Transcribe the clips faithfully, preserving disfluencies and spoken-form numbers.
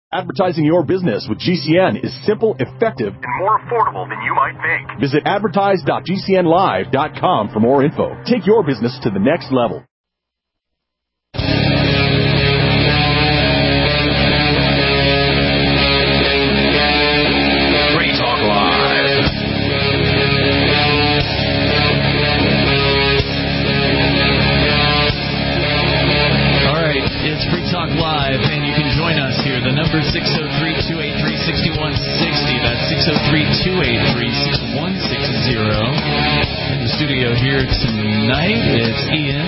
Advertising your business with G C N is simple, effective, and more affordable than you might think. Visit advertise dot g c n live dot com for more info. Take your business to the next level. Free Talk Live. All right, it's Free Talk Live, and you can join us here. The number is six oh three, two eight three, six one six oh. That's six oh three, two eight three, six one six oh. In the studio here tonight, it's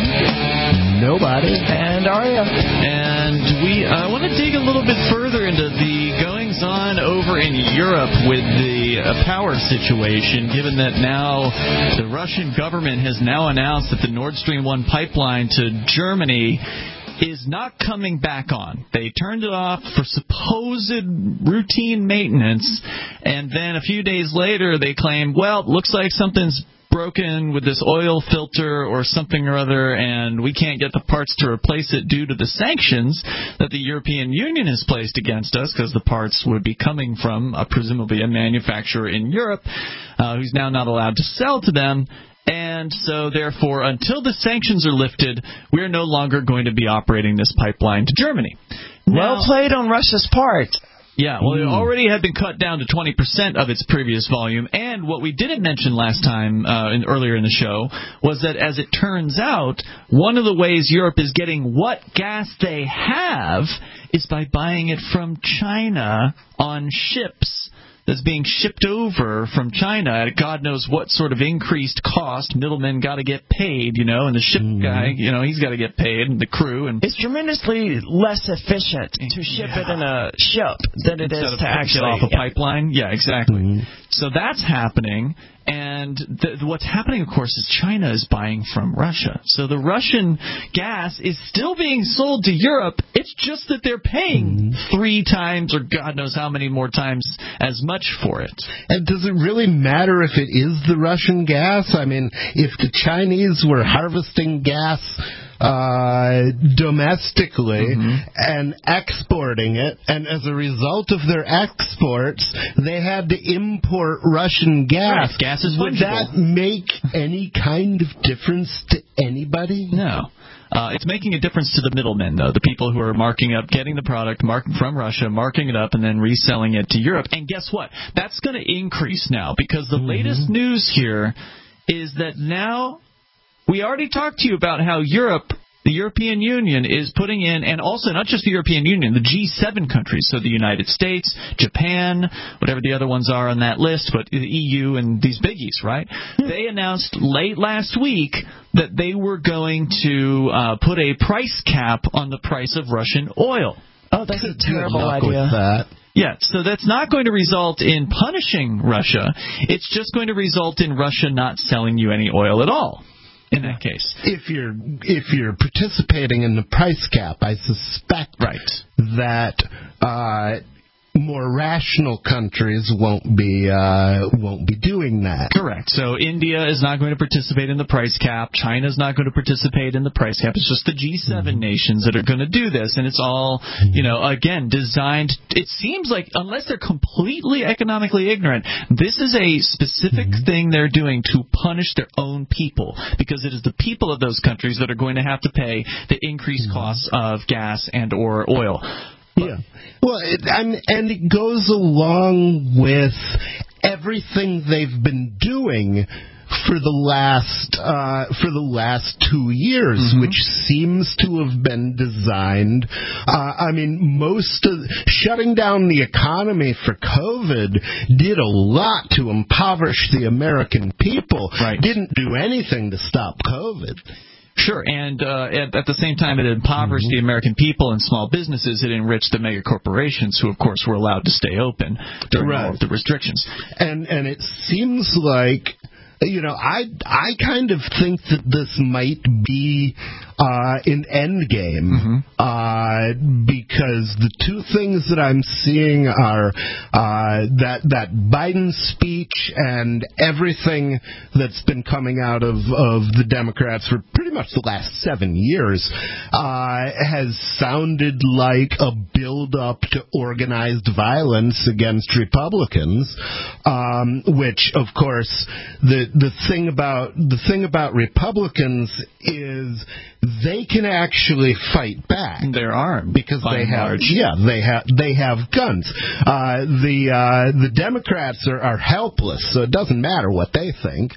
Ian. Nobody. And Aria. And we uh, want to dig a little bit further into the goings-on over in Europe with the uh, power situation, given that now the Russian government has now announced that the Nord Stream one pipeline to Germany is not coming back on. They turned it off for supposed routine maintenance, and then a few days later they claim, well, looks like something's broken with this oil filter or something or other, and we can't get the parts to replace it due to the sanctions that the European Union has placed against us, because the parts would be coming from uh, presumably a manufacturer in Europe uh, who's now not allowed to sell to them. And so, therefore, until the sanctions are lifted, we're no longer going to be operating this pipeline to Germany. Well now, played on Russia's part. Yeah, well, it already had been cut down to twenty percent of its previous volume. And what we didn't mention last time, uh, in, earlier in the show, was that, as it turns out, one of the ways Europe is getting what gas they have is by buying it from China on ships that's being shipped over from China at God knows what sort of increased cost. Middlemen got to get paid, you know, and the ship mm. guy, you know, he's got to get paid, and the crew. And it's tremendously less efficient to ship yeah. it in a ship than it Instead is to actually off a yeah. pipeline. Yeah, exactly. Mm. So that's happening. And th- what's happening, of course, is China is buying from Russia. So the Russian gas is still being sold to Europe. It's just that they're paying mm. three times or God knows how many more times as much for it. And does it really matter if it is the Russian gas? I mean, if the Chinese were harvesting gas Uh, domestically mm-hmm. and exporting it, and as a result of their exports, they had to import Russian gas. Right. Gas is Would fungible. that make any kind of difference to anybody? No. Uh, it's making a difference to the middlemen, though, the people who are marking up, getting the product mark- from Russia, marking it up, and then reselling it to Europe. And guess what? That's going to increase now, because the mm-hmm. latest news here is that now... We already talked to you about how Europe, the European Union, is putting in, and also not just the European Union, the G seven countries, so the United States, Japan, whatever the other ones are on that list, but the E U and these biggies, right? They announced late last week that they were going to uh, put a price cap on the price of Russian oil. Oh, that's a terrible idea. With that. Yeah, so that's not going to result in punishing Russia. It's just going to result in Russia not selling you any oil at all. In that case, if you're if you're participating in the price cap, I suspect right. that uh, more rational countries won't be uh, won't be doing that. Correct. So India is not going to participate in the price cap. China is not going to participate in the price cap. It's just the G seven mm-hmm. nations that are going to do this, and it's all mm-hmm. you know again designed. It seems like, unless they're completely economically ignorant, this is a specific mm-hmm. thing they're doing to punish their own people, because it is the people of those countries that are going to have to pay the increased mm-hmm. costs of gas and or oil. Yeah. Well, it, and, and it goes along with everything they've been doing for the last uh, for the last two years, mm-hmm. which seems to have been designed. Uh, I mean, most of shutting down the economy for COVID did a lot to impoverish the American people. Right. Didn't do anything to stop COVID. Sure, and uh, at, at the same time it impoverished mm-hmm. the American people and small businesses. It enriched the mega corporations, who, of course, were allowed to stay open during right. all of the restrictions. And and it seems like, you know, I I kind of think that this might be uh, an endgame, mm-hmm. uh, because the two things that I'm seeing are uh, that that Biden speech and everything that's been coming out of, of the Democrats for pretty much the last seven years uh, has sounded like a build-up to organized violence against Republicans, um, which, of course, the the thing about the thing about Republicans is they can actually fight back. They're armed because they have large. yeah they have they have guns. Uh, the uh, the Democrats are, are helpless, so it doesn't matter what they think.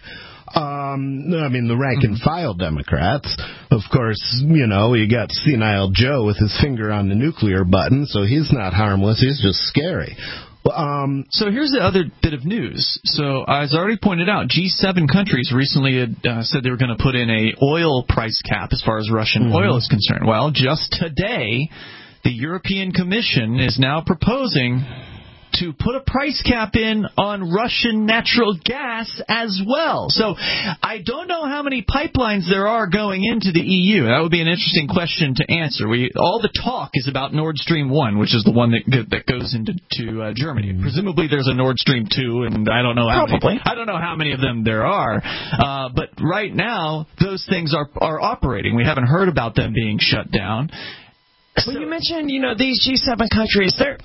Um, I mean, the rank-and-file Democrats, of course, you know, you got senile Joe with his finger on the nuclear button, so he's not harmless, he's just scary. Um, so here's the other bit of news. So as I already pointed out, G seven countries recently had uh, said they were going to put in a oil price cap as far as Russian mm-hmm. oil is concerned. Well, just today, the European Commission is now proposing to put a price cap in on Russian natural gas as well. So I don't know how many pipelines there are going into the E U. That would be an interesting question to answer. We all the talk is about Nord Stream one, which is the one that that goes into to uh, Germany. Presumably there's a Nord Stream two, and I don't know how Probably. many, I don't know how many of them there are. Uh, but right now those things are are operating. We haven't heard about them being shut down. Well, you mentioned, you know, these G seven countries, they're,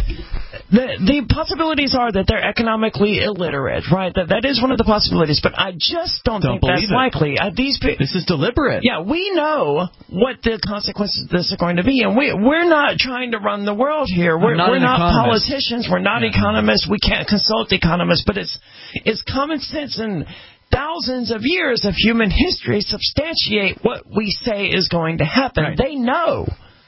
the the possibilities are that they're economically illiterate, right? That that is one of the possibilities, but I just don't, don't think that's it. likely. Uh, these This is deliberate. Yeah, we know what the consequences of this are going to be, and we, we're not trying to run the world here. We're not, we're not economist. politicians. We're not yeah. economists. We can't consult economists, but it's it's common sense and thousands of years of human history substantiate what we say is going to happen. Right. They know.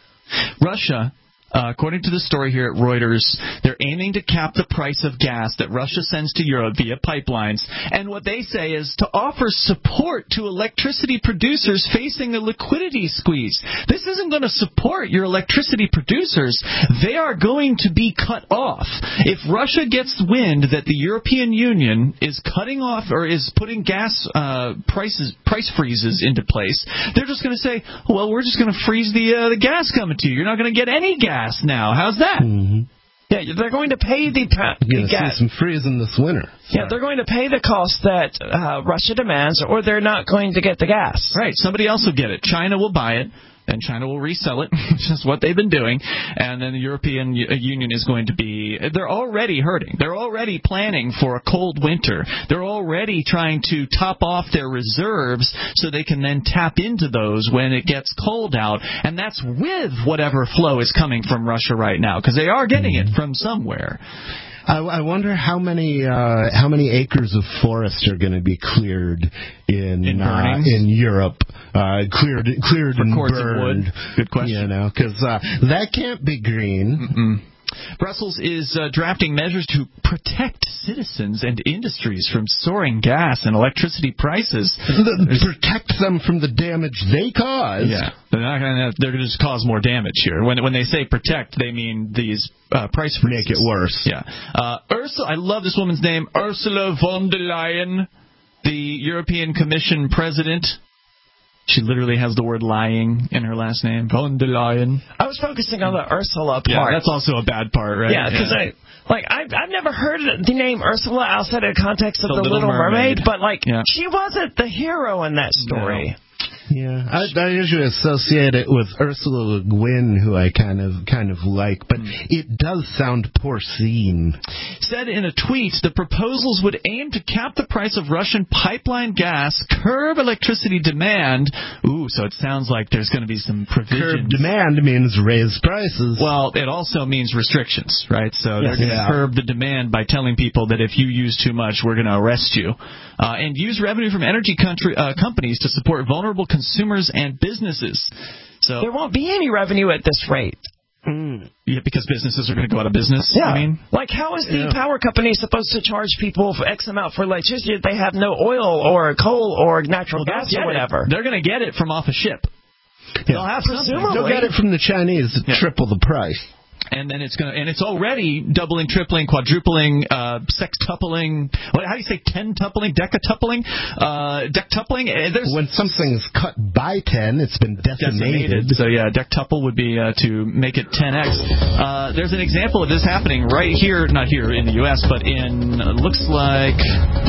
Russia, uh, according to the story here at Reuters, they're aiming to cap the price of gas that Russia sends to Europe via pipelines. And what they say is to offer support to electricity producers facing a liquidity squeeze. This isn't going to support your electricity producers. They are going to be cut off. If Russia gets wind that the European Union is cutting off or is putting gas uh, prices price freezes into place, they're just going to say, well, we're just going to freeze the uh, the gas coming to you. You're not going to get any gas now. How's that? Mm-hmm. Yeah, they're going to pay the, pa- You're the going to see some freezing this winter. Yeah, they're going to pay the cost that uh, Russia demands, or they're not going to get the gas. Right. Somebody else will get it. China will buy it. Then China will resell it, which is what they've been doing. And then the European Union is going to be, they're already hurting. They're already planning for a cold winter. They're already trying to top off their reserves so they can then tap into those when it gets cold out. And that's with whatever flow is coming from Russia right now, because they are getting it from somewhere. I, I wonder how many uh, how many acres of forest are going to be cleared in in, uh, in Europe, uh, cleared cleared For and cords burned. of wood. Good question. You know, because uh, that can't be green. Mm-mm. Brussels is uh, drafting measures to protect citizens and industries from soaring gas and electricity prices. The, protect them from the damage they cause. Yeah, they're not going to. They're going to just cause more damage here. When when they say protect, they mean these uh, price freezes. Make it worse. Yeah. Uh, Ursula, I love this woman's name, Ursula von der Leyen, the European Commission president. She literally has the word lying in her last name, von der Leyen. I was focusing on the Ursula part. Yeah, that's also a bad part, right? Yeah, because yeah. I, like, I've, I've never heard the name Ursula outside of the context of The The, Little Little Mermaid, Mermaid. but, like, yeah. she wasn't the hero in that story. No. Yeah, I, I usually associate it with Ursula Le Guin, who I kind of kind of like, but mm. it does sound porcine. Said in a tweet, the proposals would aim to cap the price of Russian pipeline gas, curb electricity demand. Ooh, so it sounds like there's going to be some provisions. Curb demand means raise prices. Well, it also means restrictions, right? So they're yes, going to yeah. curb the demand by telling people that if you use too much, we're going to arrest you. Uh, and use revenue from energy country, uh, companies to support vulnerable consumers and businesses. So there won't be any revenue at this rate. Mm. Yeah, because businesses are going to go out of business. Yeah. I mean, like how is the yeah. power company supposed to charge people for X amount for electricity if they have no oil or coal or natural well, gas or whatever? It. They're going to get it from off a ship. Yeah. They'll have Presumably. something. They'll get it from the Chinese at yeah. triple the price. And then it's going to, and it's already doubling, tripling, quadrupling, uh, sextupling. What, how do you say tentupling, decatupling, uh, dectupling? There's when something's cut by ten, it's been decimated. decimated. So yeah, dectuple would be uh, to make it ten x. Uh, there's an example of this happening right here, not here in the U S, but in uh, looks like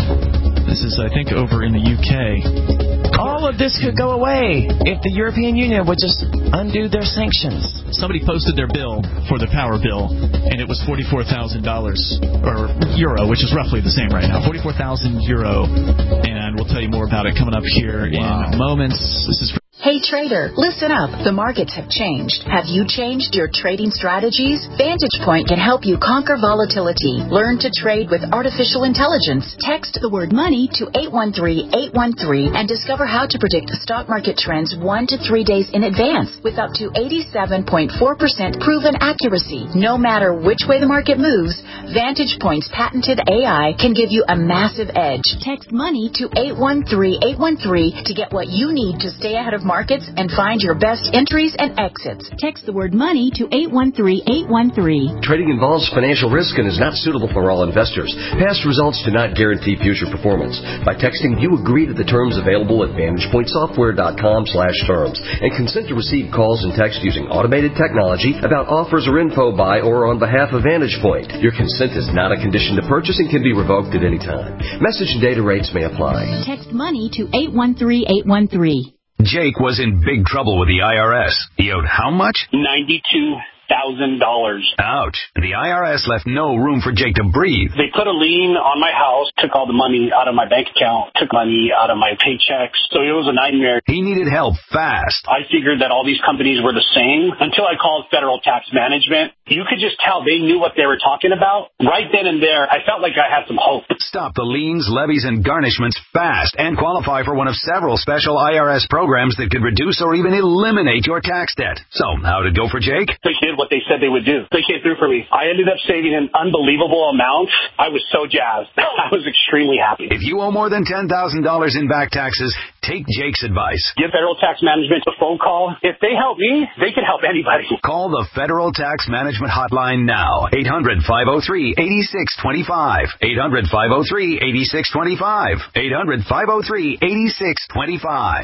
this is I think over in the U K. All of this could go away if the European Union would just undo their sanctions. Somebody posted their bill for the power bill, and it was forty-four thousand dollars, or euro, which is roughly the same right now, forty-four thousand euro, and we'll tell you more about it coming up here wow. in moments. This is Hey trader, listen up. The markets have changed. Have you changed your trading strategies? Vantage Point can help you conquer volatility. Learn to trade with artificial intelligence. Text the word money to eight one three, eight one three and discover how to predict stock market trends one to three days in advance with up to eighty-seven point four percent proven accuracy. No matter which way the market moves, Vantage Point's patented A I can give you a massive edge. Text money to eight one three, eight one three to get what you need to stay ahead of markets and find your best entries and exits. Text the word money to eight one three, eight one three. Trading involves financial risk and is not suitable for all investors. Past results do not guarantee future performance. By texting, you agree to the terms available at vantage point software dot com slash terms and consent to receive calls and text using automated technology about offers or info by or on behalf of Vantage Point. Your consent is not a condition to purchase and can be revoked at any time. Message and data rates may apply. Text money to eight one three, eight one three. Jake was in big trouble with the I R S. He owed how much? ninety-two thousand dollars. Ouch. The I R S left no room for Jake to breathe. They put a lien on my house, took all the money out of my bank account, took money out of my paychecks. So it was a nightmare. He needed help fast. I figured that all these companies were the same until I called Federal Tax Management. You could just tell they knew what they were talking about. Right then and there, I felt like I had some hope. Stop the liens, levies, and garnishments fast and qualify for one of several special I R S programs that could reduce or even eliminate your tax debt. So, how'd it go for Jake? They did what they said they would do. They came through for me. I ended up saving an unbelievable amount. I was so jazzed. I was extremely happy. If you owe more than ten thousand dollars in back taxes, take Jake's advice. Give Federal Tax Management a phone call. If they help me, they can help anybody. Call the Federal Tax Management Hotline now. eight hundred, five oh three, eight six two five. eight hundred, five oh three, eight six two five. eight hundred, five oh three, eight six two five.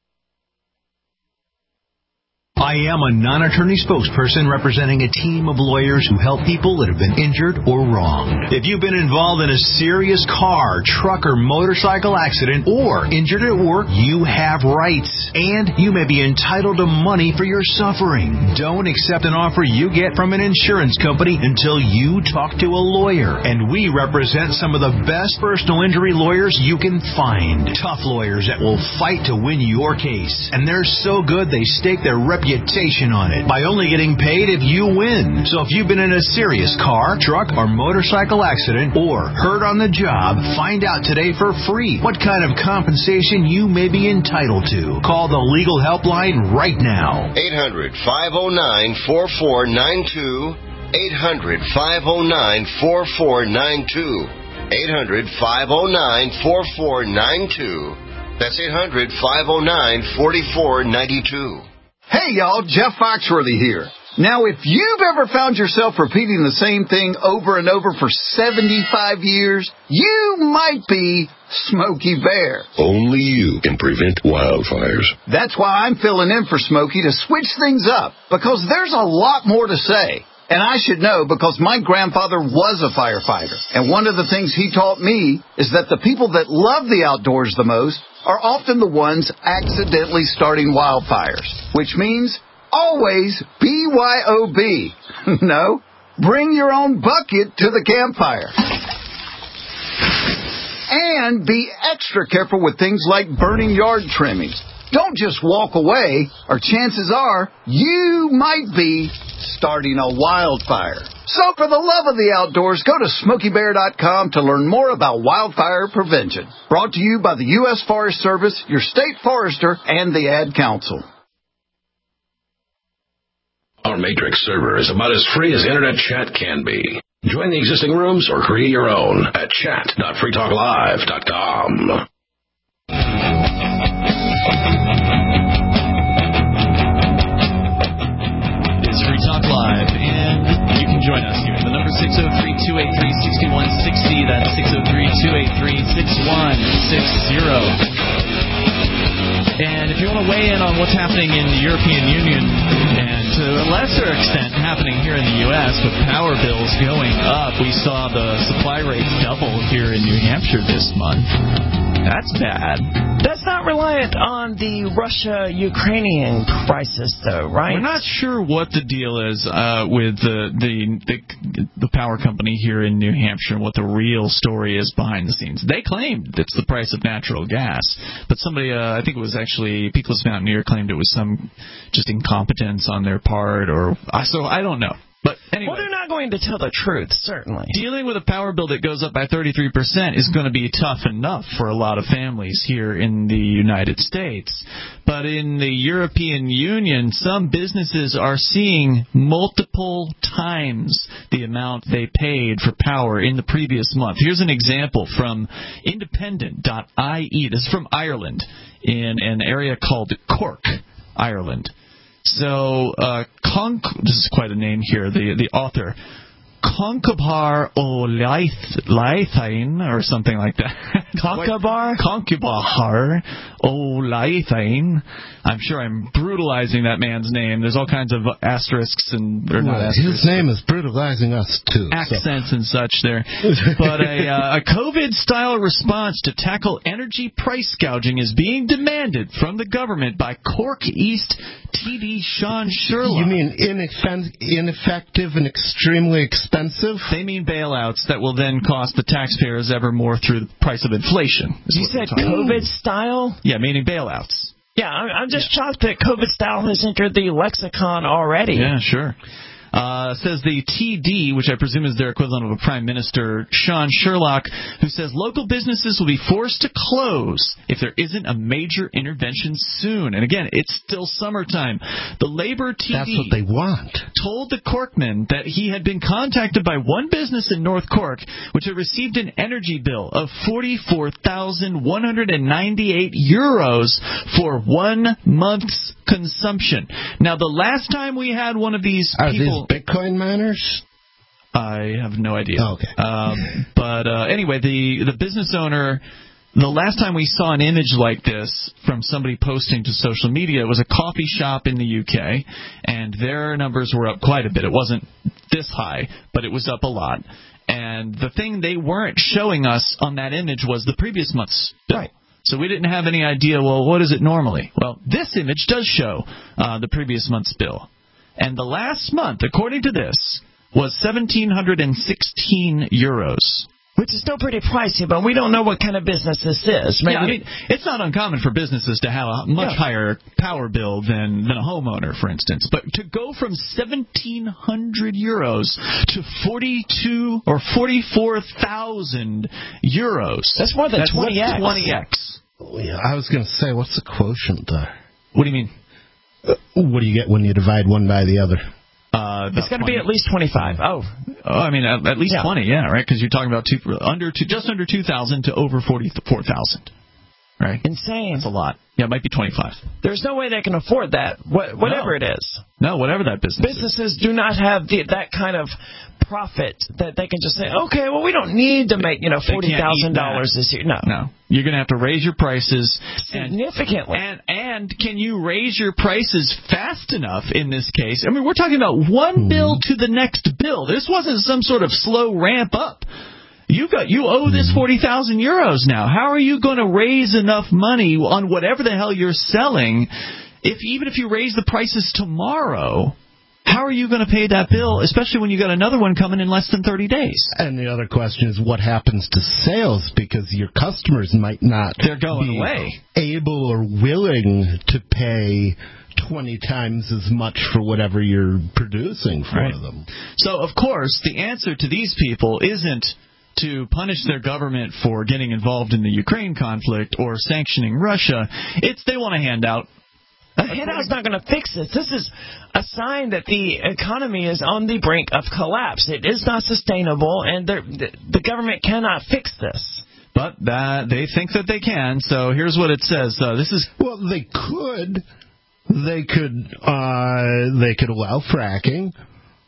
I am a non-attorney spokesperson representing a team of lawyers who help people that have been injured or wronged. If you've been involved in a serious car, truck, or motorcycle accident or injured at work, you have rights, and you may be entitled to money for your suffering. Don't accept an offer you get from an insurance company until you talk to a lawyer, and we represent some of the best personal injury lawyers you can find. Tough lawyers that will fight to win your case, and they're so good they stake their reputation on it by only getting paid if you win. So if you've been in a serious car, truck, or motorcycle accident or hurt on the job, find out today for free what kind of compensation you may be entitled to. Call the legal helpline right now. eight hundred, five oh nine, four four nine two. eight hundred, five oh nine, four four nine two. eight hundred, five oh nine, four four nine two. That's eight hundred, five oh nine, four four nine two. Hey, y'all, Jeff Foxworthy here. Now, if you've ever found yourself repeating the same thing over and over for seventy-five years, you might be Smokey Bear. Only you can prevent wildfires. That's why I'm filling in for Smokey to switch things up, because there's a lot more to say. And I should know because my grandfather was a firefighter. And one of the things he taught me is that the people that love the outdoors the most are often the ones accidentally starting wildfires. Which means always B Y O B. No, bring your own bucket to the campfire. And be extra careful with things like burning yard trimmings. Don't just walk away, or chances are you might be starting a wildfire. So for the love of the outdoors, go to smokey bear dot com to learn more about wildfire prevention. Brought to you by the U S Forest Service, your state forester, and the Ad Council. Our Matrix server is about as free as internet chat can be. Join the existing rooms or create your own at chat dot free talk live dot com. It's Free Talk Live, and six oh three, two eight three, six one six zero. And if you want to weigh in on what's happening in the European Union, and to a lesser extent happening here in the U S with power bills going up, we saw the supply rates double here in New Hampshire this month. That's bad. That's not reliant on the Russia-Ukrainian crisis, though, right? We're not sure what the deal is uh, with the, the the the power company here in New Hampshire and what the real story is behind the scenes. They claimed it's the price of natural gas, but somebody, uh, I think it was actually Peakless Mountaineer, claimed it was some just incompetence on their part, or uh, so I don't know. But anyway, well, they're not going to tell the truth, certainly. Dealing with a power bill that goes up by thirty-three percent is going to be tough enough for a lot of families here in the United States. But in the European Union, some businesses are seeing multiple times the amount they paid for power in the previous month. Here's an example from independent dot I E. This is from Ireland, in an area called Cork, Ireland. So, uh, Conc- this is quite a name here, the the author, Concabar O'Laithain, or something like that. Concabar? Concabar O'Laithain. I'm sure I'm brutalizing that man's name. There's all kinds of asterisks and... Or well, not asterisks, his name is brutalizing us, too. Accents so. and such there. But a, uh, a COVID-style response to tackle energy price gouging is being demanded from the government by Cork East T D Sean Sherlock. You mean ineff- ineffective and extremely expensive? They mean bailouts that will then cost the taxpayers ever more through the price of inflation. You said COVID-style? Yeah, meaning bailouts. Yeah, I'm just yeah. shocked that COVID-style has entered the lexicon already. Yeah, sure. Uh, says the T D, which I presume is their equivalent of a prime minister, Sean Sherlock, who says local businesses will be forced to close if there isn't a major intervention soon. And again, it's still summertime. The Labour T D That's what they want. told the Corkman that he had been contacted by one business in North Cork, which had received an energy bill of forty-four thousand one hundred ninety-eight euros for one month's consumption. Now, the last time we had one of these Are people... these Bitcoin miners? I have no idea. Oh, okay. Um, but uh, anyway, the, the business owner... The last time we saw an image like this from somebody posting to social media, it was a coffee shop in the U K, and their numbers were up quite a bit. It wasn't this high, but it was up a lot. And the thing they weren't showing us on that image was the previous month's bill. Right. So we didn't have any idea, well, what is it normally? Well, this image does show uh, the previous month's bill. And the last month, according to this, was one thousand seven hundred sixteen euros. Which is still pretty pricey, but we don't know what kind of business this is. Maybe yeah, I mean, it's not uncommon for businesses to have a much yeah. higher power bill than, than a homeowner, for instance. But to go from seventeen hundred euros to forty-two or forty-four thousand euros. That's more than twenty x. twenty x. Yeah, I was going to say, what's the quotient there? What do you mean? Uh, what do you get when you divide one by the other? Uh, it's got to be at least twenty-five. Oh, oh I mean, at, at least yeah. twenty, yeah, right? Because you're talking about two, under two, just under two thousand to over forty-four thousand, right? Insane. That's a lot. Yeah, it might be twenty-five. There's no way they can afford that, wh- whatever no. it is. No, whatever that business Businesses is. do not have the, that kind of profit that they can just say, okay, well, we don't need to make, you know, forty thousand dollars this year. No. No. You're going to have to raise your prices significantly. And, and and can you raise your prices fast enough in this case? I mean, we're talking about one mm. bill to the next bill. This wasn't some sort of slow ramp up. You got you owe this forty thousand euros now. How are you going to raise enough money on whatever the hell you're selling if even if you raise the prices tomorrow? How are you going to pay that bill, especially when you got another one coming in less than thirty days? And the other question is what happens to sales, because your customers might not They're going be away. able or willing to pay twenty times as much for whatever you're producing for right. them. So, of course, the answer to these people isn't to punish their government for getting involved in the Ukraine conflict or sanctioning Russia. It's they want a handout. A handout's not going to fix this. This is a sign that the economy is on the brink of collapse. It is not sustainable, and the, the government cannot fix this. But that, they think that they can, so here's what it says. Uh, this is Well, they could. They could, uh, they could allow fracking.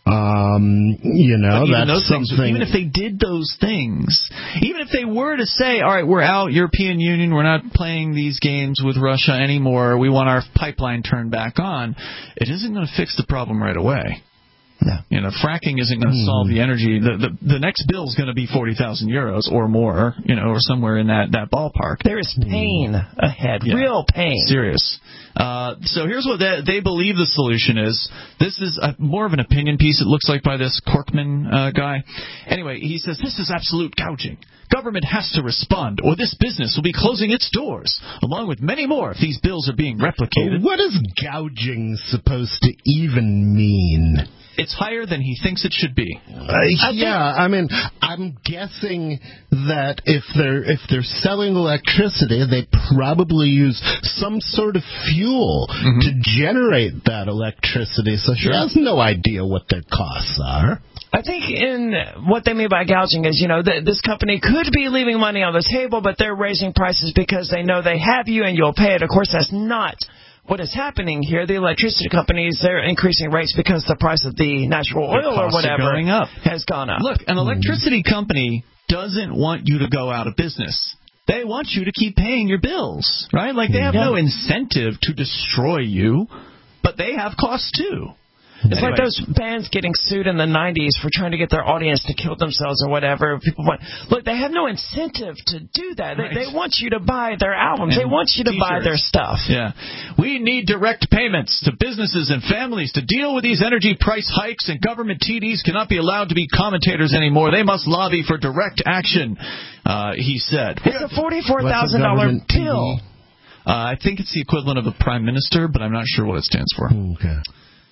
Um, you know, even that's those something. Things, even if they did those things, even if they were to say, all right, we're out, European Union, we're not playing these games with Russia anymore, we want our pipeline turned back on, it isn't going to fix the problem right away. No. You know, fracking isn't going to mm. solve the energy. The, the the next bill is going to be forty thousand euros or more, you know, or somewhere in that, that ballpark. There is pain mm. ahead, yeah. real pain. Serious. Uh, so here's what they, they believe the solution is. This is a, more of an opinion piece, it looks like, by this Corkman uh, guy. Anyway, he says, this is absolute gouging. Government has to respond, or this business will be closing its doors, along with many more if these bills are being replicated. What is gouging supposed to even mean? It's higher than he thinks it should be. Uh, yeah, I mean, I'm guessing that if they're if they're selling electricity, they probably use some sort of fuel mm-hmm. to generate that electricity. So she has no idea what their costs are. I think in what they mean by gouging is, you know, th- this company could be leaving money on the table, but they're raising prices because they know they have you and you'll pay it. Of course, that's not what is happening here. The electricity companies, they're increasing rates because the price of the natural oil or whatever going up. has gone up. Look, an electricity company doesn't want you to go out of business. They want you to keep paying your bills, right? Like, they have yeah. no incentive to destroy you, but they have costs too. It's anyway. like those bands getting sued in the nineties for trying to get their audience to kill themselves or whatever. People want, look, they have no incentive to do that. Right. They, they want you to buy their albums. And they want you to t-shirts. buy their stuff. Yeah. We need direct payments to businesses and families to deal with these energy price hikes, and government T Ds cannot be allowed to be commentators anymore. They must lobby for direct action, uh, he said. It's a forty-four thousand dollars bill. Uh, I think it's the equivalent of a prime minister, but I'm not sure what it stands for. Okay.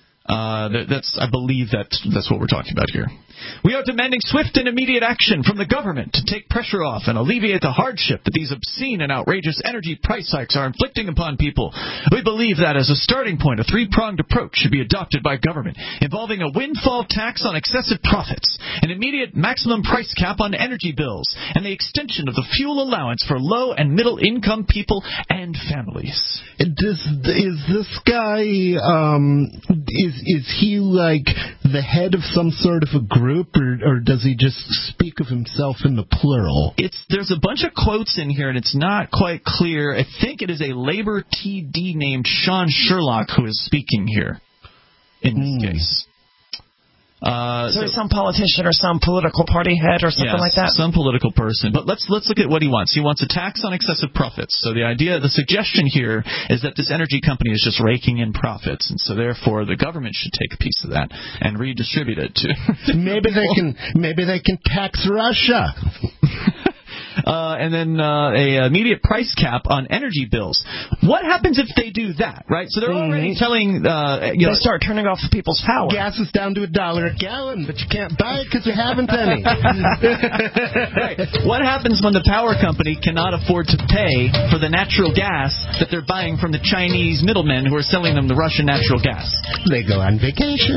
Uh, that's, I believe that that's what we're talking about here. We are demanding swift and immediate action from the government to take pressure off and alleviate the hardship that these obscene and outrageous energy price hikes are inflicting upon people. We believe that as a starting point, a three-pronged approach should be adopted by government, involving a windfall tax on excessive profits, an immediate maximum price cap on energy bills, and the extension of the fuel allowance for low and middle-income people and families. Does, is this guy, um, is, is he like the head of some sort of a group, or, or does he just speak of himself in the plural? It's There's a bunch of quotes in here, and it's not quite clear. I think it is a Labor T D named Sean Sherlock who is speaking here in this mm. case. Uh, so, so some politician or some political party head or something yes, like that? Some political person. But let's let's look at what he wants. He wants a tax on excessive profits. So the idea, the suggestion here is that this energy company is just raking in profits, and so therefore the government should take a piece of that and redistribute it to. maybe they can maybe they can tax Russia. Uh, and then uh, a immediate price cap on energy bills. What happens if they do that, right? So they're already mm-hmm. telling... Uh, you they know, start turning off people's power. Gas is down to a dollar a gallon, but you can't buy it because you haven't any. Right. What happens when the power company cannot afford to pay for the natural gas that they're buying from the Chinese middlemen who are selling them the Russian natural gas? They go on vacation.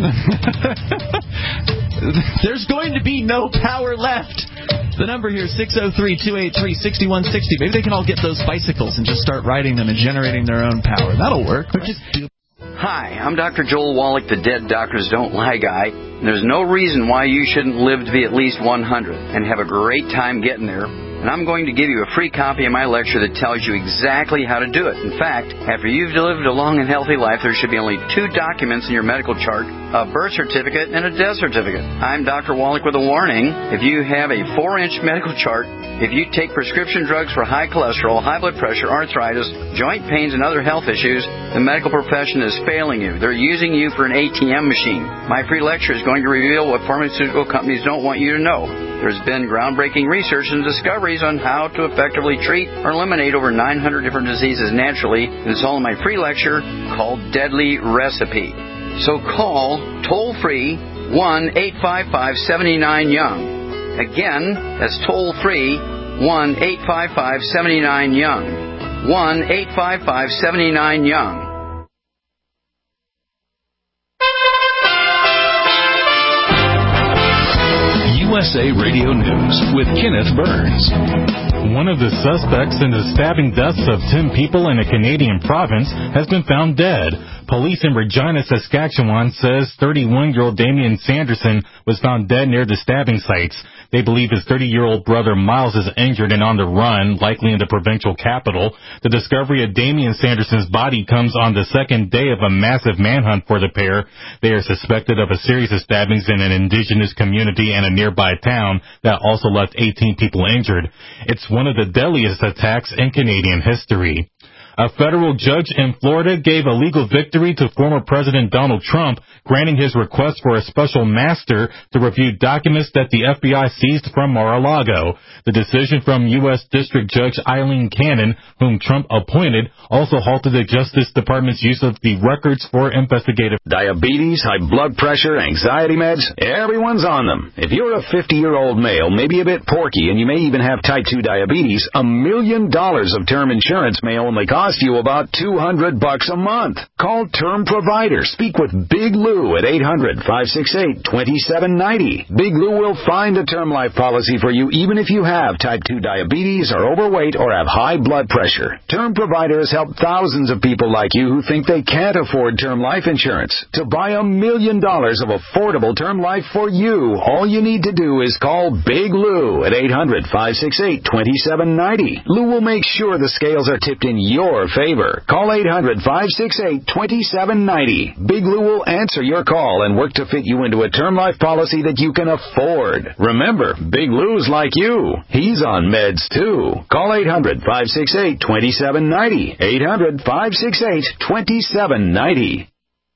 There's going to be no power left. The number here is six oh three, two eight three, six one six oh. Maybe they can all get those bicycles and just start riding them and generating their own power. That'll work. Right? Hi, I'm Doctor Joel Wallach, the Dead Doctors Don't Lie guy. There's no reason why you shouldn't live to be at least one hundred and have a great time getting there. And I'm going to give you a free copy of my lecture that tells you exactly how to do it. In fact, after you've lived a long and healthy life, there should be only two documents in your medical chart, a birth certificate and a death certificate. I'm Doctor Wallach with a warning. If you have a four-inch medical chart, if you take prescription drugs for high cholesterol, high blood pressure, arthritis, joint pains, and other health issues, the medical profession is failing you. They're using you for an A T M machine. My free lecture is going to reveal what pharmaceutical companies don't want you to know. There's been groundbreaking research and discoveries on how to effectively treat or eliminate over nine hundred different diseases naturally, and it's all in my free lecture called Deadly Recipe. So call toll-free one eight five five, seven nine, young. Again, that's toll-free one eight five five, seven nine, young. one eight five five, seven nine, young. U S A Radio News with Kenneth Burns. One of the suspects in the stabbing deaths of ten people in a Canadian province has been found dead. Police in Regina, Saskatchewan says thirty-one-year-old Damian Sanderson was found dead near the stabbing sites. They believe his thirty-year-old brother Miles is injured and on the run, likely in the provincial capital. The discovery of Damian Sanderson's body comes on the second day of a massive manhunt for the pair. They are suspected of a series of stabbings in an indigenous community and a nearby town that also left eighteen people injured. It's one of the deadliest attacks in Canadian history. A federal judge in Florida gave a legal victory to former President Donald Trump, granting his request for a special master to review documents that the F B I seized from Mar-a-Lago. The decision from U S District Judge Eileen Cannon, whom Trump appointed, also halted the Justice Department's use of the records for investigative. Diabetes, high blood pressure, anxiety meds, everyone's on them. If you're a fifty-year-old male, maybe a bit porky, and you may even have type two diabetes, a million dollars of term insurance may only cost you about two hundred bucks a month. Call Term Provider. Speak with Big Lou at eight hundred, five six eight, two seven nine zero. Big Lou will find a term life policy for you even if you have type two diabetes, are overweight, or have high blood pressure. Term Provider has helped thousands of people like you who think they can't afford term life insurance. To buy a million dollars of affordable term life for you, all you need to do is call Big Lou at eight hundred, five six eight, two seven nine zero. Lou will make sure the scales are tipped in your favor. Call eight hundred, five six eight, two seven nine zero. Big Lou will answer your call and work to fit you into a term life policy that you can afford. Remember, Big Lou's like you. He's on meds too. Call eight hundred, five six eight, two seven nine zero. eight hundred, five six eight, two seven nine zero.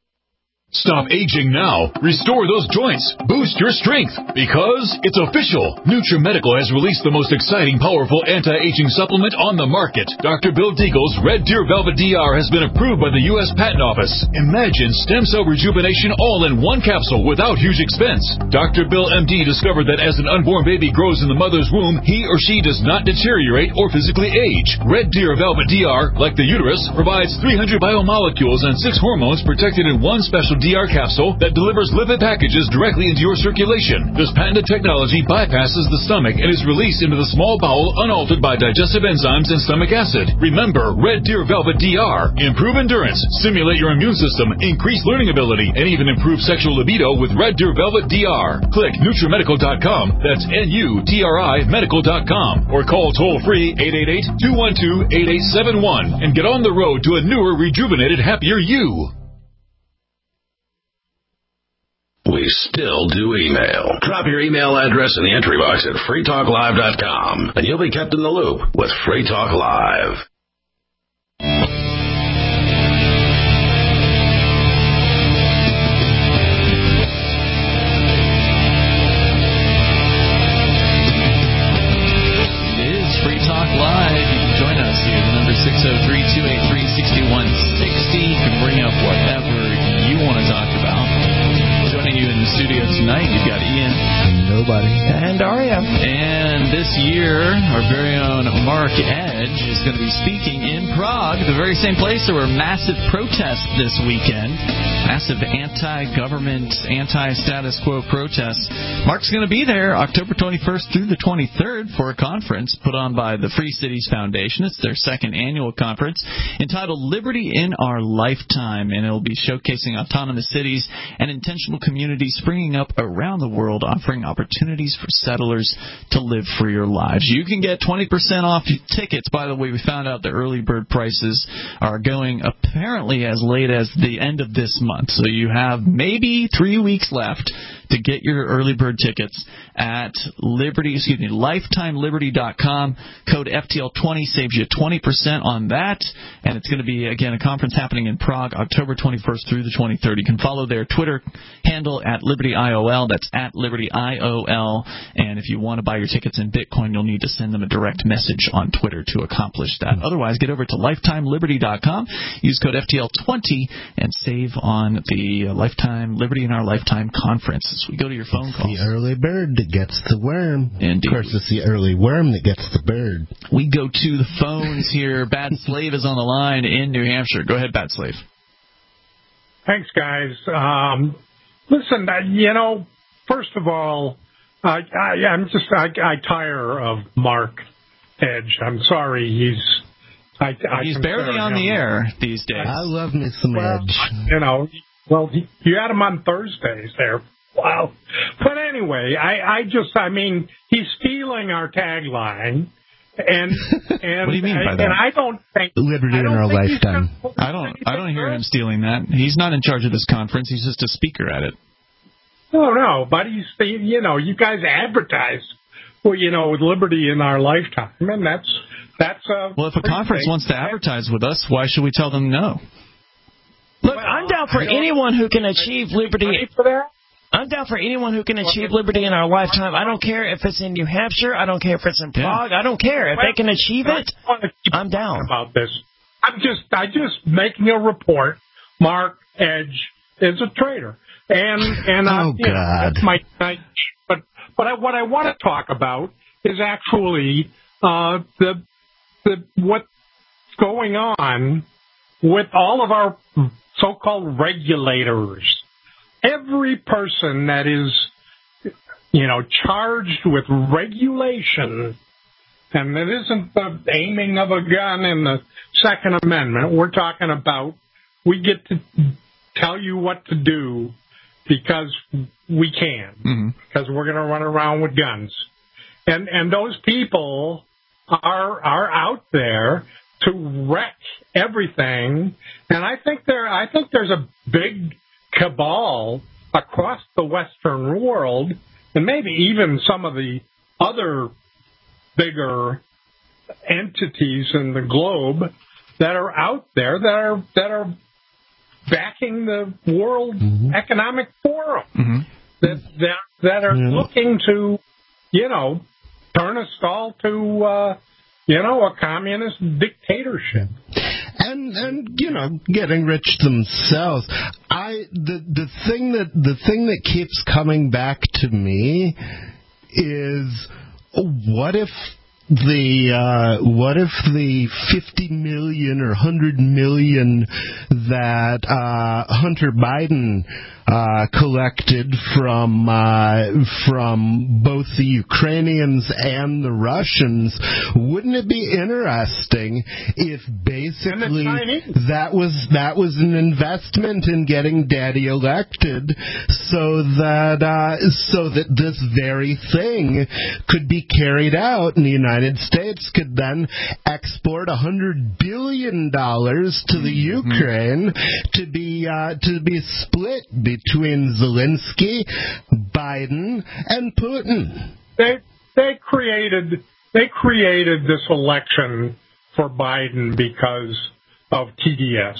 Stop aging now. Restore those joints. Boost your strength. Because it's official. NutriMedical has released the most exciting, powerful anti-aging supplement on the market. Doctor Bill Deagle's Red Deer Velvet D R has been approved by the U S Patent Office. Imagine stem cell rejuvenation all in one capsule without huge expense. Doctor Bill M D discovered that as an unborn baby grows in the mother's womb, he or she does not deteriorate or physically age. Red Deer Velvet D R, like the uterus, provides three hundred biomolecules and six hormones protected in one special D R capsule that delivers lipid packages directly into your circulation. This patented technology bypasses the stomach and is released into the small bowel unaltered by digestive enzymes and stomach acid. Remember, Red Deer Velvet D R. Improve endurance, stimulate your immune system, increase learning ability, and even improve sexual libido with Red Deer Velvet D R. Click NutriMedical dot com, that's N U T R I medical dot com, or call toll-free eight eight eight, two one two, eight eight seven one and get on the road to a newer, rejuvenated, happier you. We still do email. Drop your email address in the entry box at free talk live dot com, and you'll be kept in the loop with Free Talk Live. It is Free Talk Live. You can join us here. The number six oh three, two eight three, six one six oh. You can bring up whatever you want to talk about. Joining you in the studio tonight, you've got Ian. Nobody. And Aria. And this year, our very own Mark Edge is going to be speaking in Prague, the very same place. There were massive protests this weekend. Massive anti-government, anti-status quo protests. Mark's going to be there October twenty-first through the twenty-third for a conference put on by the Free Cities Foundation. It's their second annual conference entitled Liberty in Our Lifetime, and it'll be showcasing autonomous cities and intentional communities springing up around the world, offering opportunities for settlers to live freer lives. You can get twenty percent off tickets. By the way, we found out the early bird prices are going apparently as late as the end of this month. So you have maybe three weeks left to get your early bird tickets at Liberty, excuse me, lifetime liberty dot com. Code F T L twenty saves you twenty percent on that. And it's going to be, again, a conference happening in Prague, October twenty-first through the twenty-third. You can follow their Twitter handle at Liberty I O L. That's at Liberty I O L. And if you want to buy your tickets in Bitcoin, you'll need to send them a direct message on Twitter to accomplish that. Otherwise, get over to lifetime liberty dot com. Use code F T L twenty and save on the Lifetime Liberty in Our Lifetime conference. As we go to your phone calls. The early bird that gets the worm. Indeed. Of course, it's the early worm that gets the bird. We go to the phones here. Bad Slave is on the line in New Hampshire. Go ahead, Bad Slave. Thanks, guys. Um, listen, uh, you know, first of all, uh, I, I'm just I, I tire of Mark Edge. I'm sorry he's I, I He's barely on him. the air these days. I love me some well, Edge. You know, well, you had him on Thursdays there. Wow. But anyway, I, I just, I mean, he's stealing our tagline. And, and what do you mean by that? And I don't think Liberty I don't in our think lifetime. I don't. I don't hear him stealing that. He's not in charge of this conference. He's just a speaker at it. No, no, but he's, you know, you guys advertise, well, you know, with Liberty in our lifetime, and that's that's a. Well, if a conference thing. wants to advertise with us, why should we tell them no? Look, well, I'm down for anyone who can achieve liberty. For that? I'm down for anyone who can achieve liberty in our lifetime. I don't care if it's in New Hampshire. I don't care if it's in Prague. Yeah. I don't care. If well, they can achieve it, I'm down. About this. I'm just, I just making a report. Mark Edge is a traitor. And, and, uh, oh, you know, God. that's my, my, but, but I, what I want to talk about is actually, uh, the, the, what's going on with all of our so-called regulators. Every person that is, you know, charged with regulation, and it isn't the aiming of a gun in the Second Amendment. We're talking about we get to tell you what to do because we can, mm-hmm. because we're going to run around with guns. And and those people are are out there to wreck everything. And I think there I think there's a big cabal across the Western world, and maybe even some of the other bigger entities in the globe that are out there that are that are backing the World mm-hmm. Economic Forum, mm-hmm. that that that are mm-hmm. looking to, you know, turn us all to uh, you know, a communist dictatorship. And and you know, getting rich themselves. I the the thing that the thing that keeps coming back to me is, what if the uh, what if the fifty million or one hundred million that uh, Hunter Biden uh, collected from uh, from both the Ukrainians and the Russians, wouldn't it be interesting if basically that was that was an investment in getting Daddy elected, so that uh, so that this very thing could be carried out, and the United States could then export a hundred billion dollars to the mm-hmm. Ukraine to be uh, to be split between Zelensky, Biden, and Putin. They they created they created this election for Biden because of T D S,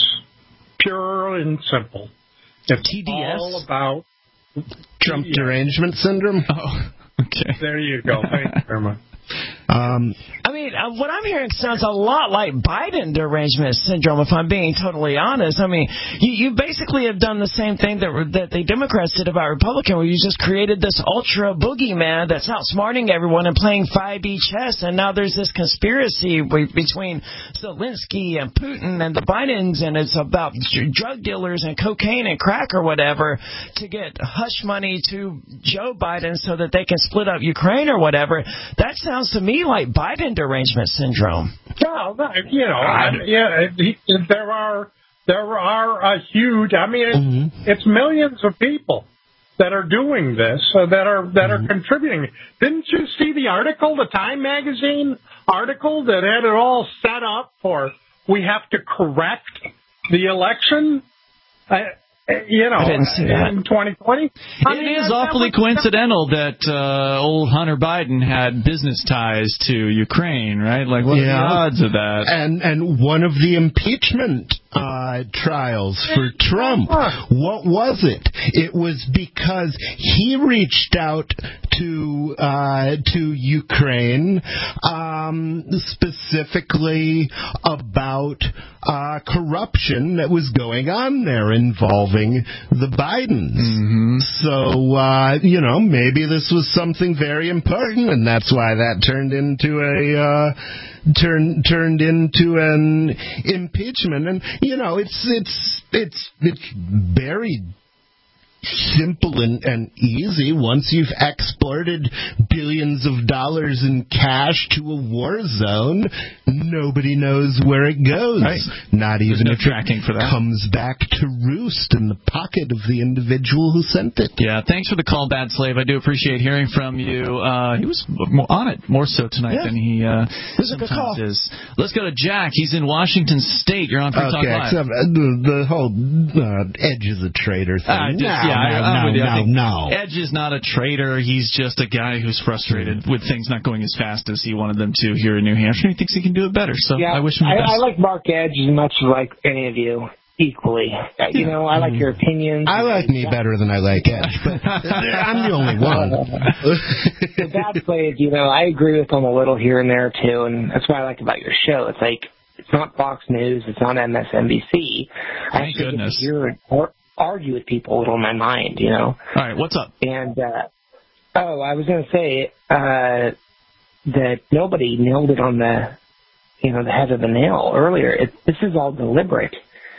pure and simple. It's T D S? all about Trump T D S. Derangement Syndrome. Oh, okay. There you go. Thank you very much. Um, I mean, uh, what I'm hearing sounds a lot like Biden derangement syndrome, if I'm being totally honest. I mean, you, you basically have done the same thing that that the Democrats did about Republican, where you just created this ultra boogeyman that's outsmarting everyone and playing five B chess, and now there's this conspiracy between Zelensky and Putin and the Bidens, and it's about drug dealers and cocaine and crack or whatever to get hush money to Joe Biden so that they can split up Ukraine or whatever. That sounds to me like Biden derangement syndrome. Well, you know, I, yeah, there are there are a huge. I mean, it's, mm-hmm. it's millions of people that are doing this, uh, that are that mm-hmm. are contributing. Didn't you see the article, the Time magazine article that had it all set up for we have to correct the election? I, You know, I didn't see that. In twenty twenty. I it mean, is awfully coincidental that uh, old Hunter Biden had business ties to Ukraine, right? Like, what yeah. are the odds of that? And and one of the impeachment uh, trials for Trump, what was it? It was because he reached out to uh, to Ukraine um, specifically about uh, corruption that was going on there involving the Bidens. Mm-hmm. So, uh, you know, maybe this was something very important, and that's why that turned into a uh, turned turned into an impeachment. And you know, it's it's it's it's very simple and, and easy. Once you've exported billions of dollars in cash to a war zone, nobody knows where it goes. Right. Not even no if tracking it for that. comes back to roost in the pocket of the individual who sent it. Yeah, thanks for the call, Bad Slave. I do appreciate hearing from you. Uh, he was more on it more so tonight Yeah. than he uh, This is a good sometimes call. is. Let's go to Jack. He's in Washington State. You're on Free Talk Okay, Live. except uh, the, the whole uh, Edge is a traitor thing. I just, no, yeah, I, no, I'm no, with you. I no, think no. Edge is not a traitor. He's just a guy who's frustrated with things not going as fast as he wanted them to here in New Hampshire. He thinks he can do it better. So yeah, I wish him the I, best. I like Mark Edge as much as like any of you equally. Uh, You know, I like your opinions. I like me better than I like Edge, but I'm the only one. The Bad Slave, you know, I agree with them a little here and there too, and that's what I like about your show. It's like it's not Fox News, it's not M S N B C. I Thank actually goodness. get to hear and or, argue with people a little in my mind, you know. All right, what's up? And uh, oh, I was going to say uh, that nobody nailed it on the, you know, the head of the nail earlier. It, this is all deliberate.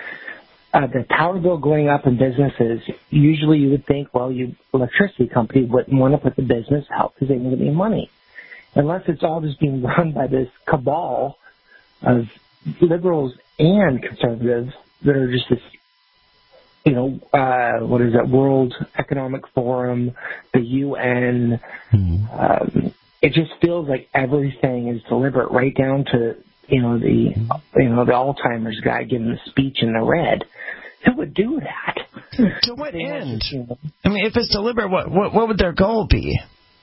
Uh, the power bill going up in businesses, usually you would think, well, you electricity company wouldn't want to put the business out because they need any money. Unless it's all just being run by this cabal of liberals and conservatives that are just this, you know, uh, what is it, World Economic Forum, the U N. Mm-hmm. Um, it just feels like everything is deliberate, right down to, you know, the, you know, the Alzheimer's guy giving the speech in the red. Who would do that? To what end? I mean, if it's deliberate, what, what, what would their goal be?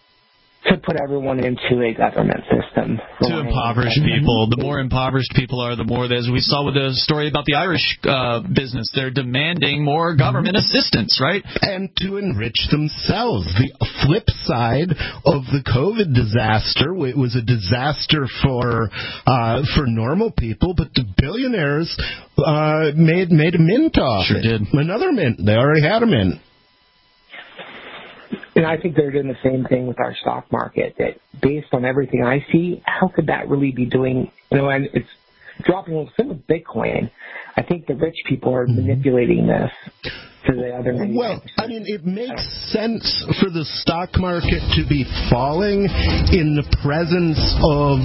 To put everyone into a government system. To impoverish people. The more impoverished people are, the more, as we saw with the story about the Irish uh, business, they're demanding more government assistance, right? And to enrich themselves. The flip side of the COVID disaster, it was a disaster for uh, for normal people, but the billionaires uh, made made a mint off sure it. Did. Another mint. They already had a mint. And I think they're doing the same thing with our stock market, that based on everything I see, how could that really be doing, you know, and it's dropping a little with Bitcoin. I think the rich people are mm-hmm. manipulating this to the other ninety-nine percent. Well, I mean, it makes sense for the stock market to be falling in the presence of,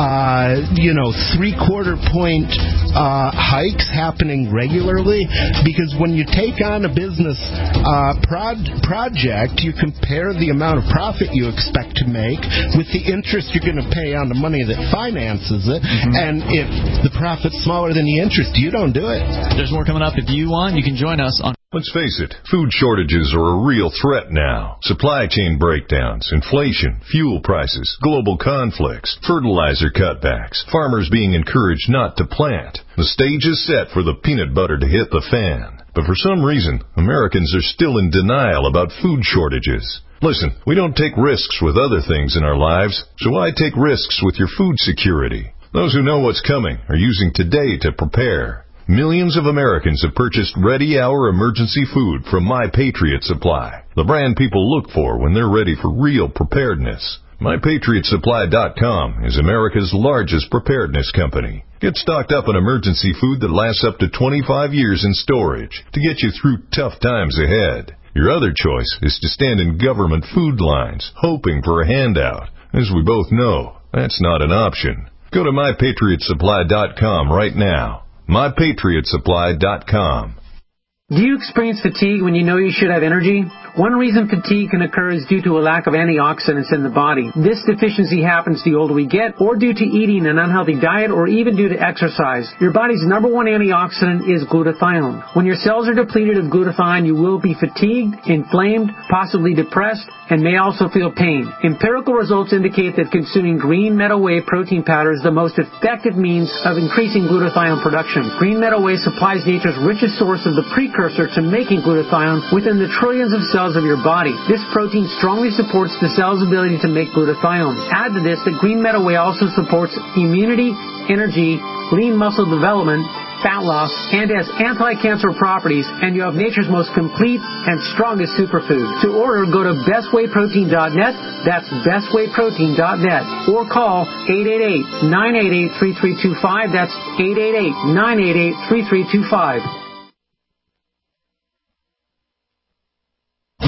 uh, you know, three-quarter point uh, hikes happening regularly, because when you take on a business uh, prod- project, you compare the amount of profit you expect to make with the interest you're going to pay on the money that finances it, mm-hmm. and if the profit's smaller than the interest, you don't do it. There's more coming up. If you want, you can join us on... Let's face it, food shortages are a real threat now. Supply chain breakdowns, inflation, fuel prices, global conflicts, fertilizer cutbacks, farmers being encouraged not to plant. The stage is set for the peanut butter to hit the fan. But for some reason, Americans are still in denial about food shortages. Listen, we don't take risks with other things in our lives, so why take risks with your food security? Those who know what's coming are using today to prepare. Millions of Americans have purchased ready-hour emergency food from My Patriot Supply, the brand people look for when they're ready for real preparedness. My Patriot Supply dot com is America's largest preparedness company. Get stocked up on emergency food that lasts up to twenty-five years in storage to get you through tough times ahead. Your other choice is to stand in government food lines, hoping for a handout. As we both know, that's not an option. Go to My Patriot Supply dot com right now. My Patriot Supply dot com. Do you experience fatigue when you know you should have energy? One reason fatigue can occur is due to a lack of antioxidants in the body. This deficiency happens the older we get, or due to eating an unhealthy diet, or even due to exercise. Your body's number one antioxidant is glutathione. When your cells are depleted of glutathione, you will be fatigued, inflamed, possibly depressed, and may also feel pain. Empirical results indicate that consuming green meadow whey protein powder is the most effective means of increasing glutathione production. Green meadow whey supplies nature's richest source of the precursor to making glutathione within the trillions of cells of your body. This protein strongly supports the cell's ability to make glutathione. Add to this that green meadow whey also supports immunity, energy, lean muscle development, fat loss, and has anti-cancer properties, and you have nature's most complete and strongest superfood. To order, go to best whey protein dot net, that's best whey protein dot net, or call eight eight eight, nine eight eight, three three two five, that's eight eight eight, nine eight eight, three three two five.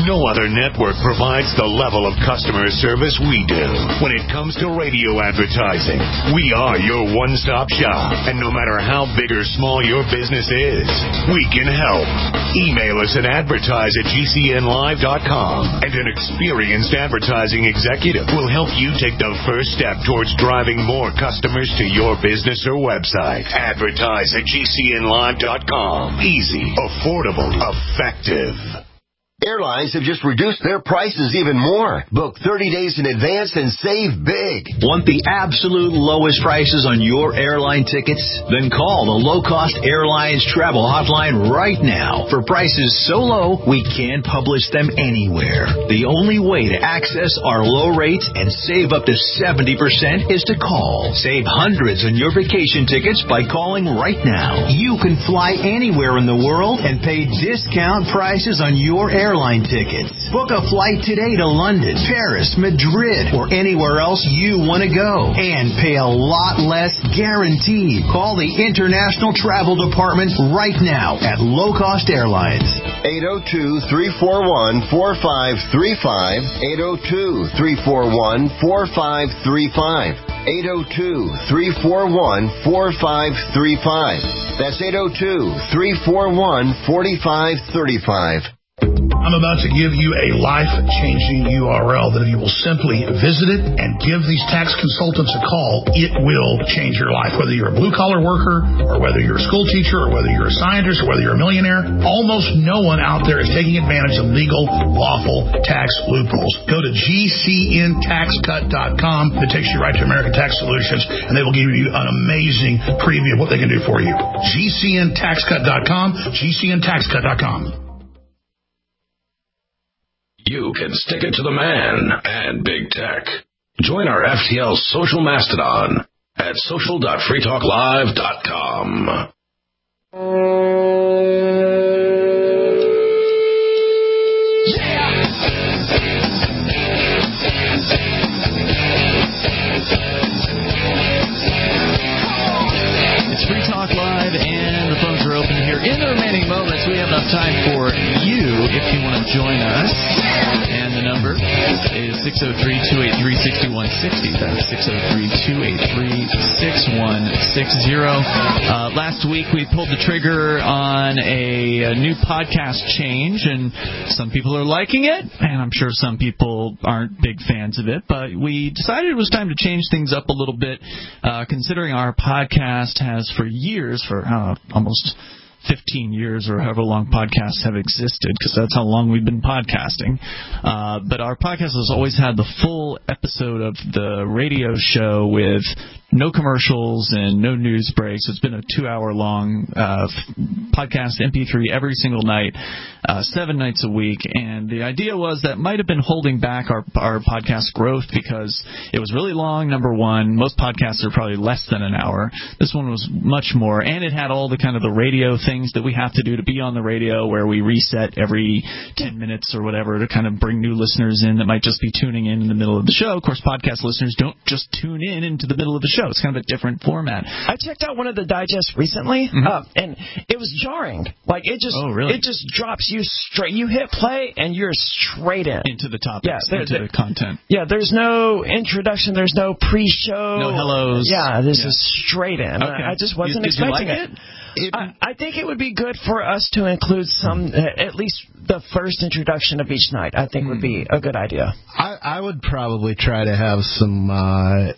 No other network provides the level of customer service we do. When it comes to radio advertising, we are your one-stop shop. And no matter how big or small your business is, we can help. Email us at advertise at G C N live dot com, and an experienced advertising executive will help you take the first step towards driving more customers to your business or website. Advertise at G C N live dot com. Easy, affordable, effective. Airlines have just reduced their prices even more. Book thirty days in advance and save big. Want the absolute lowest prices on your airline tickets? Then call the Low Cost Airlines Travel Hotline right now for prices so low we can't publish them anywhere. The only way to access our low rates and save up to seventy percent is to call. Save hundreds on your vacation tickets by calling right now. You can fly anywhere in the world and pay discount prices on your airline airline tickets. Book a flight today to London, Paris, Madrid, or anywhere else you want to go, and pay a lot less guaranteed. Call the International Travel Department right now at Low Cost Airlines. eight oh two, three four one, four five three five, eight oh two, three four one, four five three five, eight oh two, three four one, four five three five. That's eight oh two, three four one, four five three five. I'm about to give you a life-changing U R L that if you will simply visit it and give these tax consultants a call, it will change your life. Whether you're a blue-collar worker or whether you're a school teacher or whether you're a scientist or whether you're a millionaire, almost no one out there is taking advantage of legal, lawful tax loopholes. Go to G C N tax cut dot com. It takes you right to American Tax Solutions, and they will give you an amazing preview of what they can do for you. G C N tax cut dot com, G C N tax cut dot com. You can stick it to the man and big tech. Join our F T L social mastodon at social dot free talk live dot com. It's Free Talk Live, and the phones are open here. In the remaining moments, we have enough time for you if you want to join us. And the number is six oh three, two eight three, six one six oh. That's six oh three, two eight three, six one six oh. Uh, last week, we pulled the trigger on a, a new podcast change, and some people are liking it, and I'm sure some people aren't big fans of it, but we decided it was time to change things up a little bit, uh, considering our podcast has for years, for uh, almost fifteen years or however long podcasts have existed, because that's how long we've been podcasting. Uh, but our podcast has always had the full episode of the radio show with no commercials and no news breaks. It's been a two-hour-long uh, podcast, M P three, every single night, uh, seven nights a week. And the idea was that might have been holding back our, our podcast growth because it was really long, number one. Most podcasts are probably less than an hour. This one was much more. And it had all the kind of the radio things that we have to do to be on the radio, where we reset every ten minutes or whatever to kind of bring new listeners in that might just be tuning in in the middle of the show. Of course, podcast listeners don't just tune in into the middle of the show. It's kind of a different format. I checked out one of the digests recently, mm-hmm. uh, and it was jarring. Like, it just oh, really? it just drops you straight. You hit play, and you're straight in. Into the topics, yeah, there, into there, the content. Yeah, there's no introduction. There's no pre-show. No hellos. Yeah, this yeah. is straight in. Okay. I, I just wasn't you, expecting like it. it. It, I, I think it would be good for us to include some, uh, at least the first introduction of each night, I think mm. would be a good idea. I, I would probably try to have some, uh, I,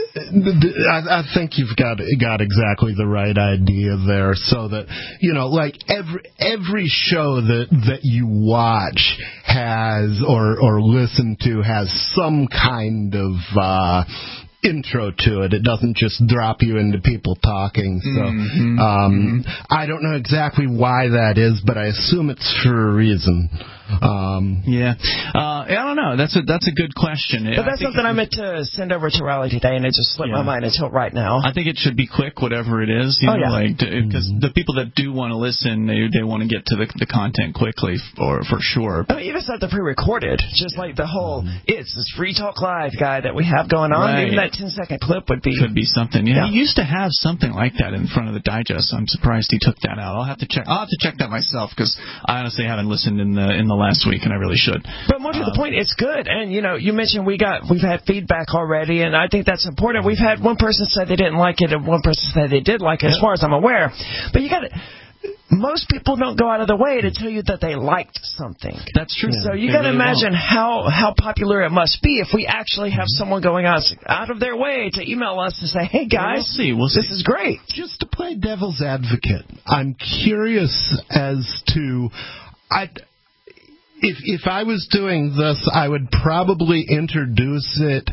I think you've got got exactly the right idea there, so that, you know, like every every show that, that you watch has, or, or listen to, has some kind of, uh, intro to it. It doesn't just drop you into people talking. So mm-hmm. um, mm-hmm. I don't know exactly why that is, but I assume it's for a reason. Um, yeah, uh, I don't know. That's a that's a good question. But that's something I meant to send over to Riley today, and it just slipped yeah. my mind until right now. I think it should be quick, whatever it is. You oh know, yeah, like because mm-hmm. the people that do want to listen, they they want to get to the the content quickly, for for sure. I mean, even stuff the pre-recorded, just like the whole mm-hmm. it's this Free Talk Live guy that we have going on. Right. Even that that ten second clip would be could be something. Yeah, yeah. He used to have something like that in front of the digest. I'm surprised he took that out. I'll have to check. I'll have to check that myself because I honestly haven't listened in the in the last week, and I really should. But more to um, the point, it's good. And you know, you mentioned we got we've had feedback already, and I think that's important. We've had one person say they didn't like it, and one person said they did like it, as far as I'm aware. But you got to. Most people don't go out of the way to tell you that they liked something. That's true. So you got to really imagine won't. how how popular it must be if we actually have someone going out out of their way to email us and say, "Hey guys, we'll see. We'll this see. is great." Just to play devil's advocate, I'm curious as to, I if if I was doing this, I would probably introduce it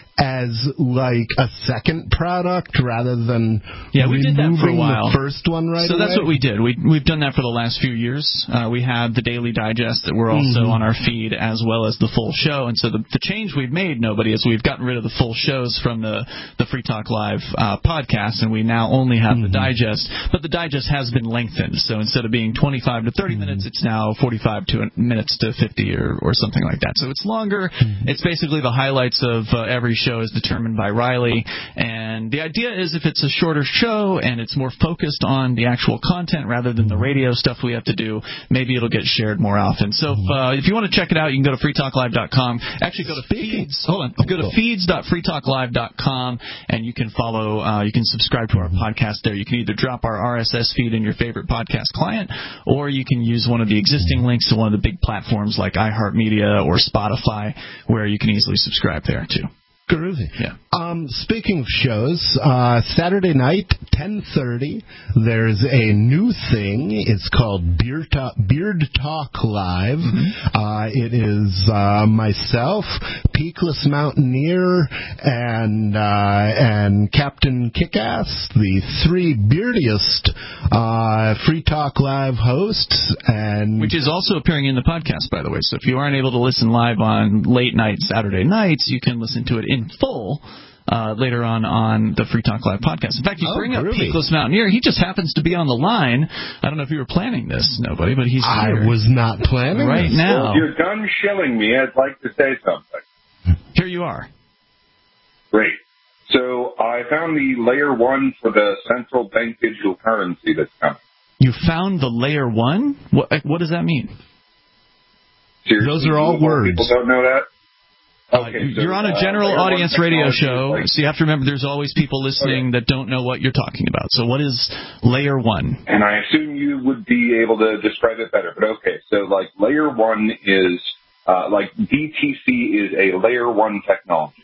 as like a second product rather than yeah, we did that for a while. The first one right So away. that's what we did. We we've done that for the last few years. Uh, we have the daily digest that we're also mm-hmm. on our feed as well as the full show. And so the the change we've made, nobody, is we've gotten rid of the full shows from the the Free Talk Live uh, podcast, and we now only have mm-hmm. the digest. But the digest has been lengthened. So instead of being twenty-five to thirty mm-hmm. minutes, it's now forty-five to minutes to fifty or or something like that. So it's longer. Mm-hmm. It's basically the highlights of uh, every show. Show is determined by Riley, and the idea is if it's a shorter show and it's more focused on the actual content rather than the radio stuff we have to do, maybe it'll get shared more often. So if, uh, if you want to check it out, you can go to free talk live dot com. Actually, go to feeds. Hold on. Go to feeds dot free talk live dot com, and you can follow. Uh, you can subscribe to our podcast there. You can either drop our R S S feed in your favorite podcast client, or you can use one of the existing links to one of the big platforms like iHeartMedia or Spotify, where you can easily subscribe there too. Groovy. Yeah. Um, speaking of shows, uh, Saturday night, ten thirty, there's a new thing. It's called Beard Talk, Beard Talk Live. Mm-hmm. Uh, it is uh, myself, Peakless Mountaineer, and uh, and Captain Kickass, the three beardiest uh, Free Talk Live hosts, and which is also appearing in the podcast, by the way. So if you aren't able to listen live on late night Saturday nights, you can listen to it in full uh, later on on the Free Talk Live podcast. In fact, you oh, bring groovy. up Peakless Mountaineer. He just happens to be on the line. I don't know if you were planning this, nobody, but he's I here. was not planning right this. now. Well, if you're done shilling me, I'd like to say something. Here you are. Great. So I found the layer one for the central bank digital currency that's coming. You found the layer one? What, what does that mean? Seriously, those are all words. People don't know that? Okay, uh, so, you're on a general uh, audience radio show, like, so you have to remember there's always people listening okay. that don't know what you're talking about. So what is layer one? And I assume you would be able to describe it better, but okay. So like layer one is, uh, like D T C is a layer one technology.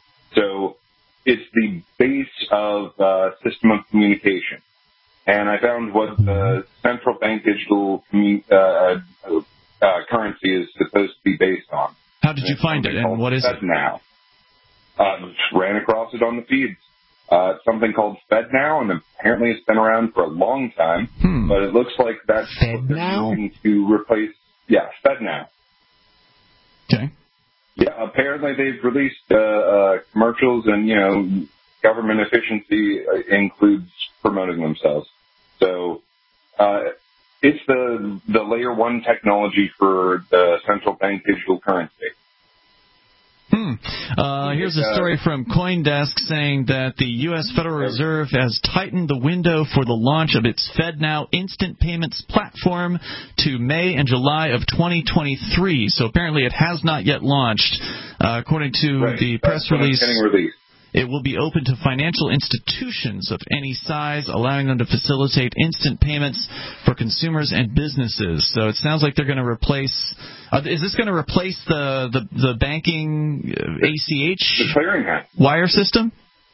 So it's the base of uh, system of communication. And I found what the central bank digital commu- uh, uh, currency is supposed to be based on. How did you find it, and what is it? FedNow. Uh, just ran across it on the feeds. Uh, it's something called FedNow, and apparently it's been around for a long time. Hmm. But it looks like that's what they're using to replace. Yeah, FedNow. Okay. Yeah, apparently they've released uh, uh, commercials, and you know, government efficiency includes promoting themselves. So uh, it's the the layer one technology for the central bank digital currency. Hmm. Uh, here's a story from CoinDesk saying that the U S Federal Reserve has tightened the window for the launch of its FedNow instant payments platform to May and July of twenty twenty-three. So apparently it has not yet launched. Uh, according to right. the press That's release, released. It will be open to financial institutions of any size, allowing them to facilitate instant payments for consumers and businesses. So it sounds like they're going to replace. Uh, is this going to replace the the, the banking uh, A C H the clearinghouse wire system?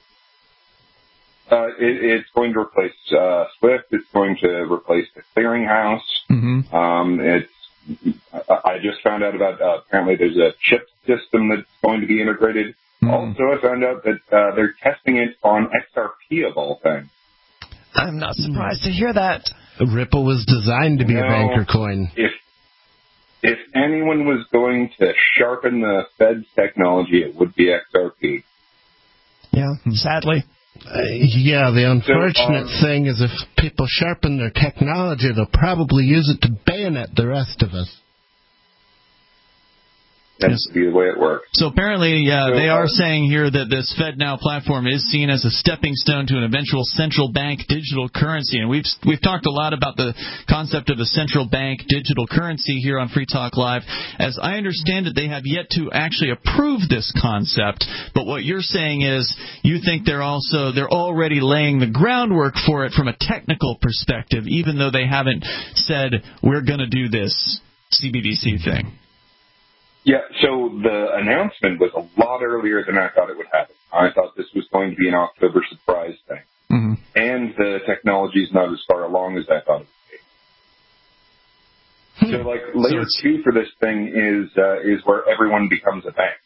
Uh, it, it's going to replace uh, SWIFT. It's going to replace the clearinghouse. Mm-hmm. Um, it's. I just found out about. Uh, apparently, there's a chip system that's going to be integrated. Mm. Also, I found out that uh, they're testing it on X R P of all things. I'm not surprised to hear that. Ripple was designed to be you know, a banker coin. If if anyone was going to sharpen the Fed's technology, it would be X R P. Yeah, sadly. Uh, yeah, the unfortunate so, um, thing is if people sharpen their technology, they'll probably use it to bayonet the rest of us. Tends to be the way it works. So apparently, yeah, so, they are uh, saying here that this FedNow platform is seen as a stepping stone to an eventual central bank digital currency. And we've we've talked a lot about the concept of a central bank digital currency here on Free Talk Live. As I understand it, they have yet to actually approve this concept. But what you're saying is you think they're also they're already laying the groundwork for it from a technical perspective, even though they haven't said we're going to do this C B D C thing. Yeah, so the announcement was a lot earlier than I thought it would happen. I thought this was going to be an October surprise thing. Mm-hmm. And the technology is not as far along as I thought it would be. So, like, layer so two for this thing is uh, is where everyone becomes a bank.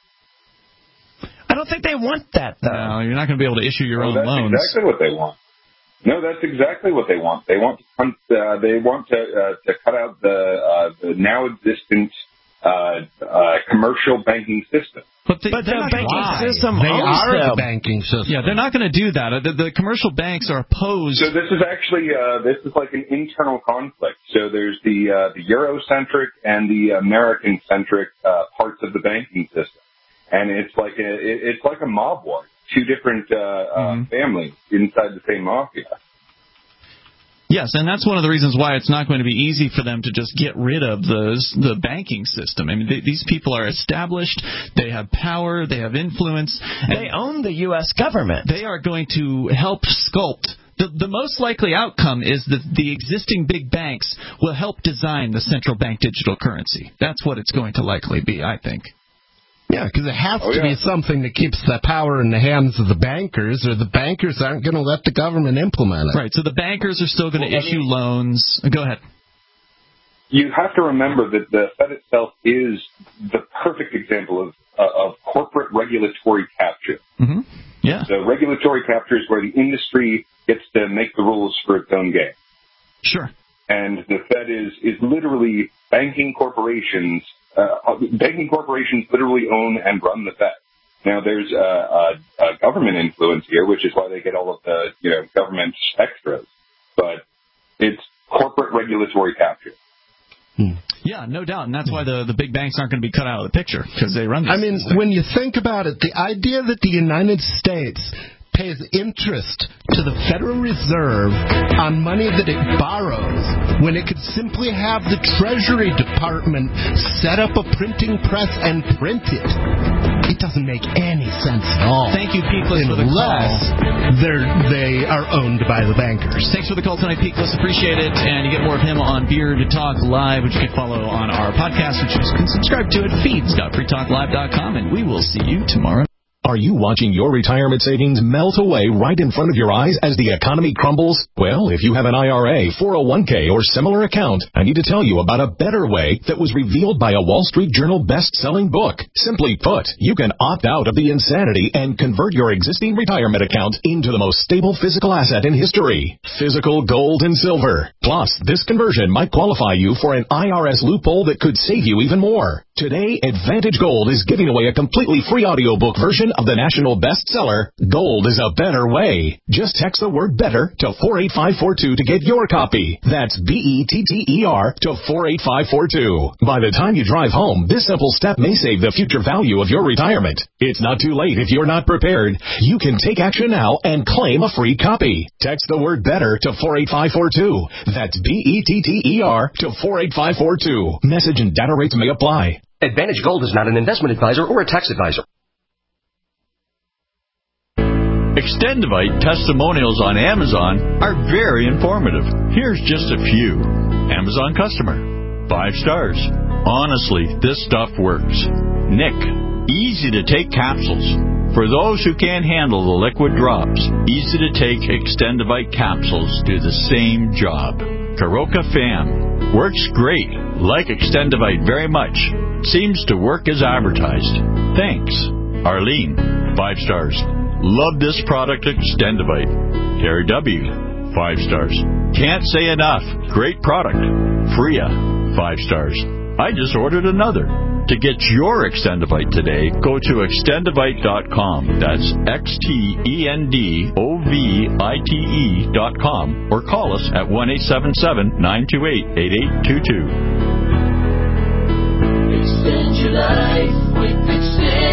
I don't think they want that, though. No, you're not going to be able to issue your no, own that's loans. That's exactly what they want. No, that's exactly what they want. They want to hunt, uh, they want to uh, to cut out the uh, the now existent uh, uh, commercial banking system. But, they, but the banking why? system they owns are them. the banking system. Yeah, they're not going to do that. The, the commercial banks are opposed. So this is actually uh, this is like an internal conflict. So there's the uh, the Eurocentric and the American centric uh, parts of the banking system, and it's like a it, it's like a mob war. Two different uh, mm-hmm. uh, families inside the same mafia. Yes, and that's one of the reasons why it's not going to be easy for them to just get rid of those, the banking system. I mean, they, these people are established, they have power, they have influence. And they own the U S government. They are going to help sculpt. The, the most likely outcome is that the existing big banks will help design the central bank digital currency. That's what it's going to likely be, I think. Yeah, because it has oh, to yeah. be something that keeps the power in the hands of the bankers, or the bankers aren't going to let the government implement it. Right, so the bankers are still going to well, issue I mean, loans. Go ahead. You have to remember that the Fed itself is the perfect example of uh, of corporate regulatory capture. Mm-hmm. Yeah. So regulatory capture is where the industry gets to make the rules for its own game. Sure. And the Fed is, is literally banking corporations. Uh, banking corporations literally own and run the Fed. Now, there's a, a, a government influence here, which is why they get all of the you know government extras. But it's corporate regulatory capture. Hmm. Yeah, no doubt, and that's why the, the big banks aren't going to be cut out of the picture, because they run this. I mean, system. When you think about it, the idea that the United States pays interest to the Federal Reserve on money that it borrows when it could simply have the Treasury Department set up a printing press and print it. It doesn't make any sense at all. Thank you, Peakless, for the Unless call. they're, they are owned by the bankers. Thanks for the call tonight, Peakless. Appreciate it. And you get more of him on Beard Talk Live, which you can follow on our podcast, which you can subscribe to at feeds dot free talk live dot com. And we will see you tomorrow. Are you watching your retirement savings melt away right in front of your eyes as the economy crumbles? Well, if you have an I R A, four oh one k, or similar account, I need to tell you about a better way that was revealed by a Wall Street Journal best-selling book. Simply put, you can opt out of the insanity and convert your existing retirement account into the most stable physical asset in history, physical gold and silver. Plus, this conversion might qualify you for an I R S loophole that could save you even more. Today, Advantage Gold is giving away a completely free audiobook version of the national bestseller, Gold is a Better Way. Just text the word better to four eight five four two to get your copy. That's B E T T E R to four eight five four two. By the time you drive home, this simple step may save the future value of your retirement. It's not too late if you're not prepared. You can take action now and claim a free copy. Text the word better to four eight five four two. That's B E T T E R to four eight five four two. Message and data rates may apply. Advantage Gold is not an investment advisor or a tax advisor. Extendivite testimonials on Amazon are very informative. Here's just a few. Amazon customer. Five stars. Honestly, this stuff works. Nick. Easy to take capsules. For those who can't handle the liquid drops, easy to take Extendivite capsules do the same job. Karoka Fam. Works great. Like Extendivite very much. Seems to work as advertised. Thanks. Arlene. Five stars. Love this product, Extendivite. Terry W. Five stars. Can't say enough. Great product. Freya. Five stars. I just ordered another. To get your Extendivite today, go to extendivite dot com. That's X T E N D O V I T E dot com. Or call us at one eight seven seven, nine two eight, eight eight two two. Extend your life with Extend